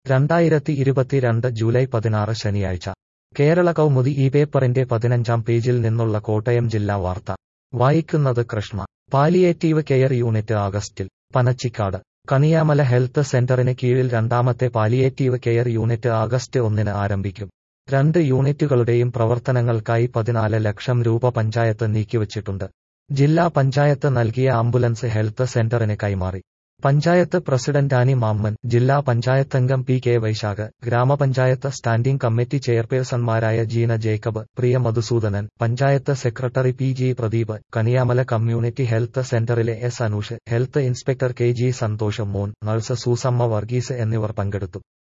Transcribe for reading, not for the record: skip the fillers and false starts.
2022 July 16 ശനിയാഴ്ച കേരള കൗമുദി ഈ പേപ്പറിന്റെ 15-ാം പേജിൽ നിന്നുള്ള കോട്ടയം ജില്ലാ വാർത്ത വായിക്കുന്നത് കൃഷ്ണ. പാലിയേറ്റീവ് കെയർ യൂണിറ്റ് ആഗസ്റ്റിൽ. പനച്ചിക്കാട്. കണിയാമല ഹെൽത്ത് സെന്ററിന് കീഴിൽ രണ്ടാമത്തെ പാലിയേറ്റീവ് കെയർ യൂണിറ്റ് ആഗസ്റ്റ് 1-ന് ആരംഭിക്കും. 2 യൂണിറ്റുകളുടെയും പ്രവർത്തനങ്ങൾക്കായി 14 ലക്ഷം രൂപ പഞ്ചായത്ത് നീക്കിവച്ചിട്ടുണ്ട്. ജില്ലാ പഞ്ചായത്ത് നൽകിയ ആംബുലൻസ് ഹെൽത്ത് സെന്ററിന് കൈമാറി. പഞ്ചായത്ത് പ്രസിഡന്റ് ആനി മാമ്മൻ, ജില്ലാ പഞ്ചായത്തംഗം പി കെ വൈശാഖ്, ഗ്രാമപഞ്ചായത്ത് സ്റ്റാൻഡിംഗ് കമ്മിറ്റി ചെയർപേഴ്സൺമാരായ Jeena Jacob, Priya Madhusoodanan, panchayat secretary P G Pradeep, Kaniyamala community health സെന്ററിലെ S Anush, health inspector K G Santhosh, Mon, nurse Susamma Varghese എന്നിവർ പങ്കെടുത്തു.